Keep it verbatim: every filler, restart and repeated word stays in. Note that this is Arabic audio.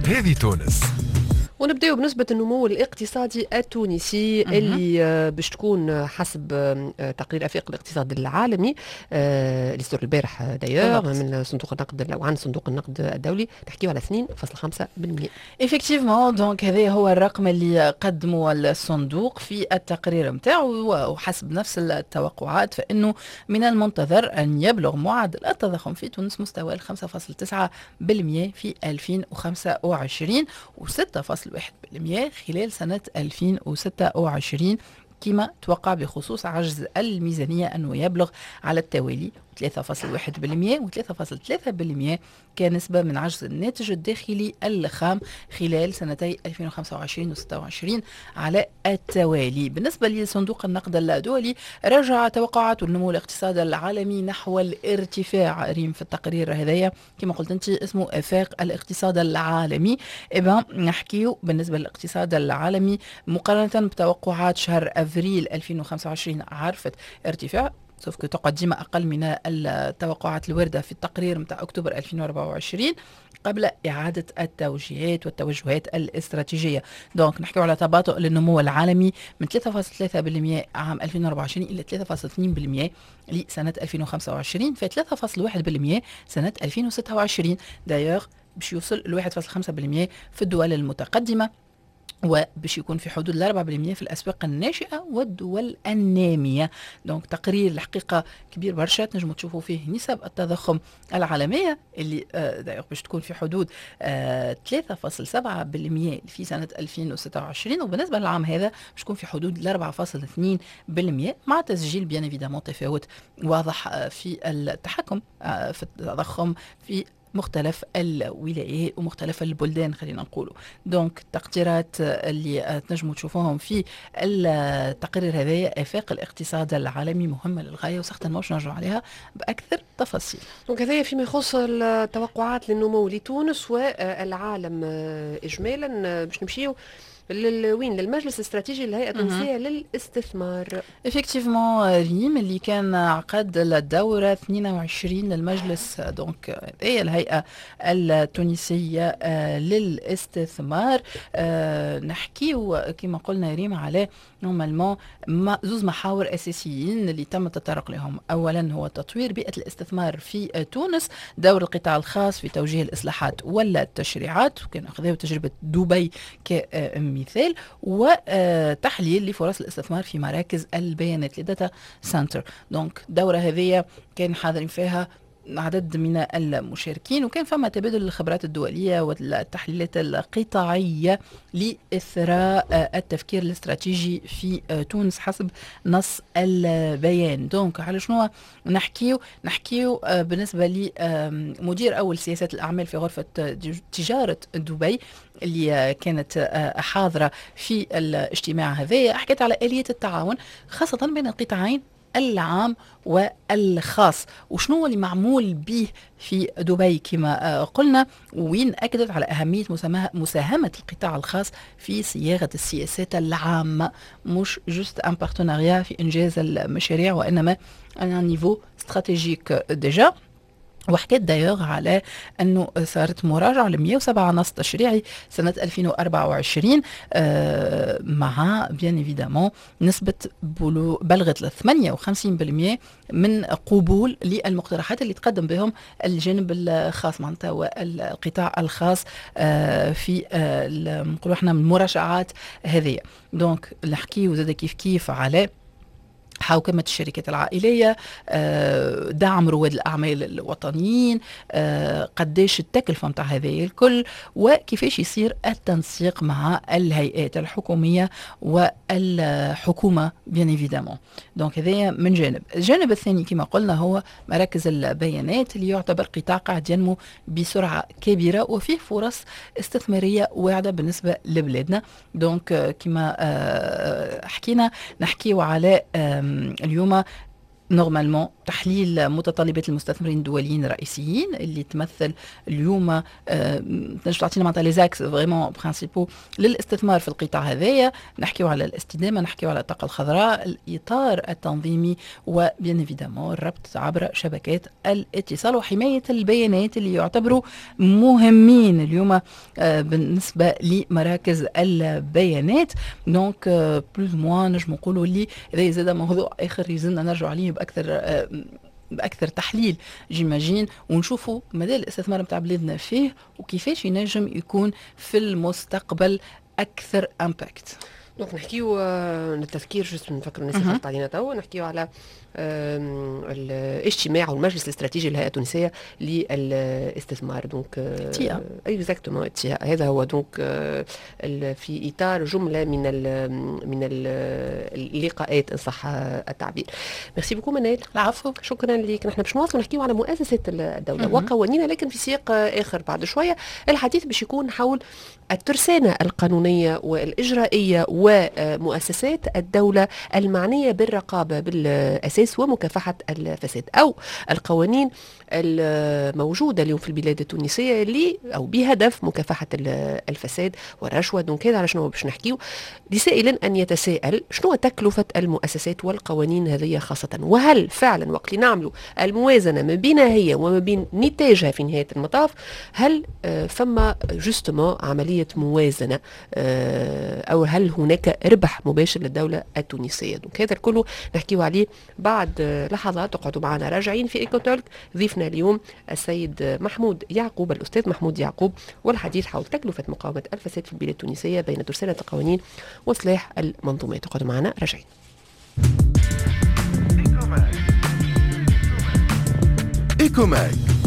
هذه تونس. ونبداو بنسبة النمو الاقتصادي التونسي مهم. اللي آه، باش تكون حسب آه، تقرير افاق الاقتصاد العالمي آه، اللي صدر البارح دايوغ بالضبط. من صندوق النقد او عن صندوق النقد الدولي، نحكيو على اثنين فاصلة خمسة بالمئة. effectivement دونك هذا هو الرقم اللي قدمه الصندوق في التقرير نتاعو، وحسب نفس التوقعات فإنه من المنتظر أن يبلغ معدل التضخم في تونس مستوى خمسة فاصلة تسعة بالمئة في ألفين وخمسة وعشرين وستة فاصلة واحد بالمئة خلال سنة ألفين وستة وعشرين، كما توقع بخصوص عجز الميزانية أنه يبلغ على التوالي ثلاثة فاصلة واحد بالمئة و ثلاثة فاصلة ثلاثة بالمئة كنسبة من عجز الناتج الداخلي الخام خلال سنتي ألفين وخمسة وعشرين و ستة وعشرين على التوالي. بالنسبة لصندوق النقد الدولي، رجع توقعات النمو الاقتصادي العالمي نحو الارتفاع. ريم في التقرير هذايا كما قلت انت اسمه افاق الاقتصاد العالمي. إبا نحكيو بالنسبة للاقتصاد العالمي مقارنة بتوقعات شهر افريل ألفين وخمسة وعشرين عرفت ارتفاع، سوف تقدم أقل من التوقعات الواردة في التقرير متاع أكتوبر ألفين وأربعة وعشرين قبل إعادة التوجيهات والتوجهات الاستراتيجية. دونك نحكي على تباطؤ للنمو العالمي من ثلاثة فاصلة ثلاثة بالمئة عام ألفين وأربعة وعشرين إلى ثلاثة فاصلة اثنين بالمئة لسنة ألفين وخمسة وعشرين، في ثلاثة فاصلة واحد بالمئة سنة ألفين وستة وعشرين. دايوغ باش يوصل ل واحد فاصلة خمسة بالمئة في الدول المتقدمة، وباش يكون في حدود الأربعة بالمئة في الأسواق الناشئة والدول النامية. دونك تقرير الحقيقة كبير برشا، تنجموا تشوفوا فيه نسب التضخم العالمية اللي آه باش تكون في حدود آه ثلاثة فاصلة سبعة بالمئة في سنة ألفين وستة وعشرين، وبالنسبة للعام هذا باش تكون في حدود الأربعة فاصلة اثنين بالمئة مع تسجيل بيان ايفيدامون تفاوت واضح آه في التحكم آه في التضخم في مختلف الولايات ومختلف البلدان خلينا نقولوا. دونك التقديرات اللي تنجموا تشوفوهم في التقرير هذايا افاق الاقتصاد العالمي مهمه للغايه، وسختا ماش نرجع عليها باكثر تفاصيل. دونك هذايا فيما يخص التوقعات للنمو لتونس والعالم اجمالا. باش نمشيو للوين للمجلس الاستراتيجي للهيئة التونسية للاستثمار. افكتيفمون ريم اللي كان عقد الدورة اثنين وعشرين للمجلس، دونك هي الهيئة التونسية للاستثمار. نحكيو كما قلنا ريم على نورمالمون زوز محاور أساسيين اللي تم التطرق لهم. أولا هو تطوير بيئة الاستثمار في تونس، دور القطاع الخاص في توجيه الإصلاحات ولا التشريعات، وكان أخذوا تجربة دبي كمثال، وتحليل لفرص الاستثمار في مراكز البيانات لداتا سنتر. دونك الدورة هذه كان حاضرين فيها عدد من المشاركين، وكان فما تبادل الخبرات الدولية والتحليلات القطاعية لإثراء التفكير الاستراتيجي في تونس حسب نص البيان. دونك على شنو نحكيو نحكيو بالنسبة لمدير أول سياسات الأعمال في غرفة تجارة دبي اللي كانت حاضرة في الاجتماع هذا، حكيت على آلية التعاون خاصة بين القطاعين العام والخاص، وشنو اللي معمول به في دبي كما قلنا، وين أكدت على أهمية مساهمة القطاع الخاص في صياغة السياسات العامة، مش جست ان بارتناريا في إنجاز المشاريع، وإنما أن نيفو استراتيجيك ديجا. وحكيت دايوغ على أنه صارت مراجعة ل مئة وسبعة نص تشريعي سنة ألفين وأربعة وعشرين آه مع بيان ايفيدامون نسبة بلغت ل ثمانية وخمسين بالمئة من قبول للمقترحات اللي تقدم بهم الجانب الخاص معناتها والقطاع الخاص آه في آه نقولوا احنا من المراجعات هذه. دونك نحكيو زاد كيف كيف على حوكمة الشركات العائلية، دعم رواد الأعمال الوطنيين، قديش التكلفة متاع هذه الكل، وكيفاش يصير التنسيق مع الهيئات الحكومية والحكومة بيان ايفيدامون. دونك هذا من جانب. الجانب الثاني كما قلنا هو مراكز البيانات اللي يعتبر قطاع قاعد ينمو بسرعة كبيرة وفيه فرص استثمارية واعدة بالنسبة لبلادنا. دونك كما حكينا نحكيو على اليوم نورمالمون تحليل متطلبات المستثمرين الدوليين الرئيسيين اللي تمثل اليوم تنجم تعطينا معناتها لي زاكس فريمون برينسيبو للاستثمار في القطاع هذايا. نحكيو على الاستدامه، نحكيو على الطاقه الخضراء، الاطار التنظيمي، وبيان ايفيدامون الربط عبر شبكات الاتصال وحمايه البيانات اللي يعتبروا مهمين اليوم بالنسبه لمراكز البيانات. دونك بلوز موان نجم نقولوا اللي اذا زاد موضوع اخر يزلنا نرجع عليه باكثر باكثر تحليل جيماجين، ونشوفوا مدى الاستثمار نتاع بلادنا فيه وكيفاش ينجم يكون في المستقبل اكثر امباكت. دونك نحكيو التفكير جست نفكر الناس اللي علينا تو، نحكيو على الاجتماع والمجلس الاستراتيجي للهيئه التونسيه للاستثمار. دونك اكزاكتومون هذا هو. دونك في اطار جمله من ال من ال اللقاءات ان صح التعبير. ميرسي بوكو منال. العفو، شكرا لك. نحن باش نواصلوا نحكيو على مؤسسات الدوله وقوانينها، لكن في سياق اخر بعد شويه. الحديث باش يكون حول الترسانه القانونيه والاجرائيه ومؤسسات الدوله المعنيه بالرقابه بالاساس ومكافحة الفساد، أو القوانين الموجودة اليوم في البلاد التونسية اللي أو بهدف مكافحة الفساد والرشوة. دونك هذا على شنو باش نحكيو. لسائل أن يتساءل شنو تكلفة المؤسسات والقوانين هذه خاصة، وهل فعلا وقت نعملوا الموازنة ما بينها هي وما بين نتاجها في نهاية المطاف، هل فما جوستمون عملية موازنة أو هل هناك ربح مباشر للدولة التونسية. دونك هذا الكل نحكيو عليه بعد لحظات. تقعدوا معنا راجعين في إيكوتولك. ضيفنا اليوم السيد محمود يعقوب، الأستاذ محمود يعقوب، والحديث حول تكلفة مقاومة الفساد في البلاد التونسية بين ترسانة القوانين وإصلاح المنظومات. تقعدوا معنا راجعين. إيكوماك